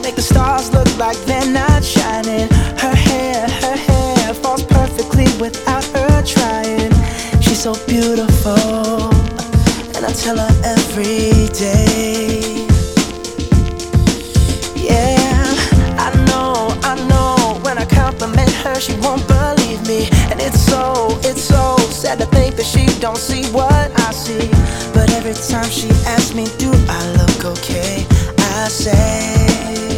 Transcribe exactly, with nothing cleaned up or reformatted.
make the stars look like they're not shining. Her hair, her hair falls perfectly without her trying. She's so beautiful, and I tell her every day. Yeah, I know, I know, when I compliment her she won't believe me. And it's so, it's so sad to think that she don't see what I see. But every time she asks me, do I look okay, I say